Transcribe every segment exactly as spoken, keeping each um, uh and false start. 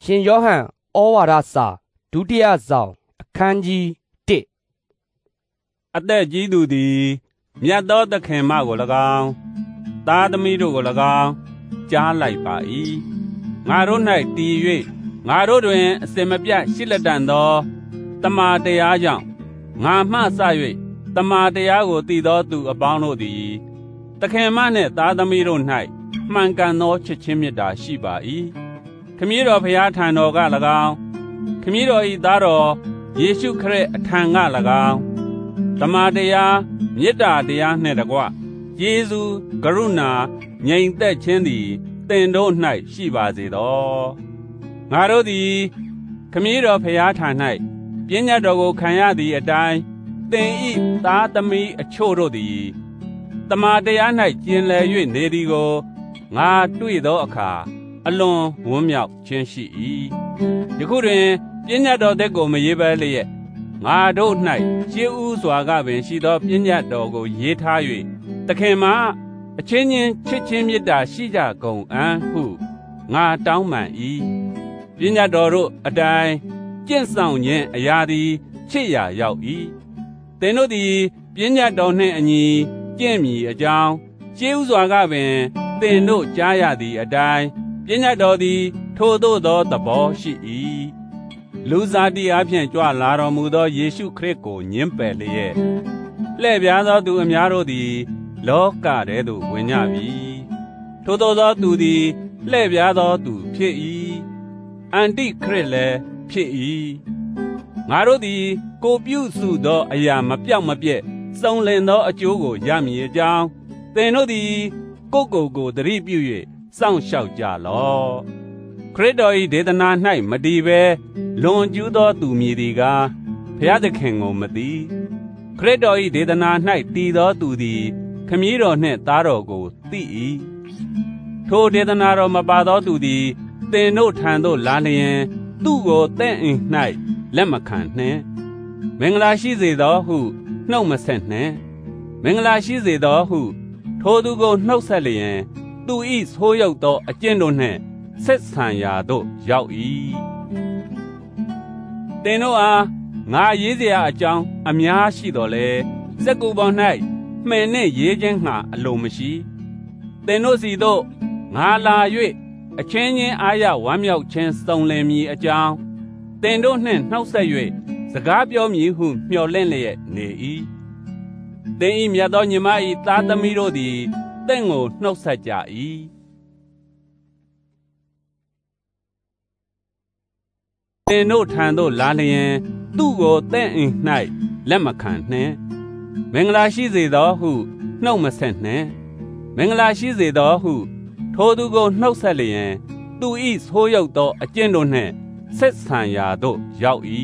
ရှင်ယောဟန်ဩဝါဒစာဒုတိယဆောင်အခန်းကြီးတစ်အသက်ကြီးသူသည်မြတ်သောသခင်မကို၎င်းသားသမီးတို့ကို၎င်းကြားလိုက်ပါ၏ငါတို့၌တည်၍ငါတို့တွင်အစင်မပြတ်ရှိလက်တန်သောတမာတရားကြောင့်ငါမှစ၍တမာတရားကိုတည်သောသူအပေါင်းတို့သည်သခင်မနှင့်သားသမီးတို့၌မှန်ကန်သောချစ်ချင်းမေတ္တာရှိပါ၏ခမည်းတော်ဖျားထံတော်က၎င်းခမည်းတော်၏သားတော်ယေရှုခရစ်အထံက၎င်းတမန်တရားမေတ္တာတရားနှင့်တကွယေရှုကရုဏာငြိမ်သက်ခြင်းသည်သင်တို့၌ရှိပါစေသောငါတို့သည်ခမည်းတော်ဖျားထံ၌ပညတ်တော်ကိုခံရသည့်အတိုင်းသင်၏သားသမီးအချို့တို့သည်တမန်တရား၌ကျင်လည်၍နေသည်ကိုငါတွေ့သောအခါအလွန်ဝမ်းမြောက်ခြင်းရှိ၏ယခုတွင်ပညတ်တော်သက်ကိုမရေးဘဲလျက်ငါတို့၌ရှေးဦးစွာကပင်ရှိသောပညတ်တော်ကိုရေးထား၍သခင်မှာအချင်းချင်းချစ်ချင်းမေတ္တာရှိကြကုန်အံ့ဟုငါတောင်းပန်၏ပညတ်တော်တို့အတိုင်းကျင့်ဆောင်ခြင်းအရာသည်ချစ်ရာရောက်၏သင်တို့သည်ပညတ်တော်နှင့်အညီကျင့်မည်အကြောင်းရှေးဦးစွာကပင်သင်တို့ကြားရသည့်အတိုင်းပညတ်တော်သည်ထိုသို့သောသဘောရှိ၏လူစားတိအဖျင်ကြွလာတော်မူသောယေရှုခရစ်ကိုညှင်းပယ်လျက်လှည့်ပြားသောသူအများတို့သည်လောကထဲသို့ဝင်ကြပြီထိုသို့သောသူသည်လှည့်ပြားသောသူဖြစ်၏အန်တိခရစ်လည်းဖြစ်၏ငါတို့သည်ကိုပြုစုသောအရာမပြောက်မပြက်စုံလင်သောအကျိုးကိုရမည်အကြောင်းသင်တို့သည်ကိုယ်ကိုယ်ကိုသတိပြု၍စောင့်ရှောက်ကြလော့ခရစ်တော်၏ဒေသနာ၌မတည်ဘဲလွန်ကျူးသောသူမည်သည်ကားဘုရားသခင်ကိုမသိခရစ်တော်၏ဒေသနာ၌တည်သောသူသည်ခမည်းတော်နှင့်သားတော်ကိုသိ၏ထိုဒေသနာတော်မပါသောသူသည်သင်တို့ထံသို့လာလျင်သူ့ကိုသင့်အိမ်၌လက်မခံနှင့်မင်္ဂလာရှိစေသောဟုနှုတ်မဆက်နှင့်မင်္ဂလာရှိစေသောဟုထိုသူကိုနှုတ်ဆက်လျင်သူ၏ဆိုးရုပ်သောအကျင့်တို့နှင့်ဆက်ဆံရာသို့ရောက်၏သင်တို့အားငါရေးစရာအကြောင်းအများရှိတော်လေစက္ကူပေါ်၌မှင်နှင့်ရေးခြင်းငှာအလိုမရှိသင်တို့စီသို့ငါလာ၍အချင်းချင်းအားရဝမ်းမြောက်ခြင်းစုံလင်မည်အကြောင်းသင်တို့နှင့်နှောက်ဆက်၍စကားပြောမည်ဟုမျှော်လင့်လျက်နေ၏သင်၏မြတ်သောညီမ၏သားသမီးတို့သည်သင်ကိုနှုတ်ဆက်ကြ၏သင်တို့ထံသို့လာလျင်သူ့ကိုသင့်အိမ်၌လက်မခံနှင့်မင်္ဂလာရှိစေသောဟုနှုတ်မဆက်နှင့်မင်္ဂလာရှိစေသောဟုထိုသူကိုနှုတ်ဆက်လျင်သူ၏ဆိုးရုပ်သောအကျင့်တို့နှင့်ဆက်ဆံရာသို့ရောက်၏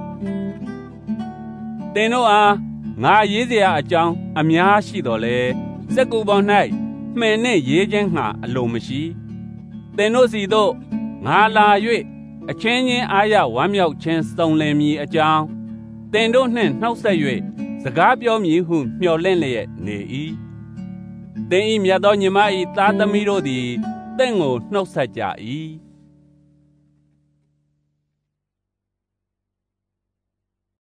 သင်တို့အားငါရေးစရာအကြောင်းအများရှိတော်လေစက္ကူပေါ်၌မှင်နှင့်ရေးခြင်းငှာအလိုမရှိသင်တို့စီသို့ငါလာ၍အချင်းချင်းအားရဝမ်းမြောက်ခြင်းစုံလင်မည်အကြောင်းသင်တို့နှင့်နှောက်ဆက်၍စကားပြောမည်ဟုမျှော်လင့်လျက်နေ၏သင်၏မြတ်သောညီမ၏သားသမီးတို့သည်သင်ကိုနှုတ်ဆက်ကြ၏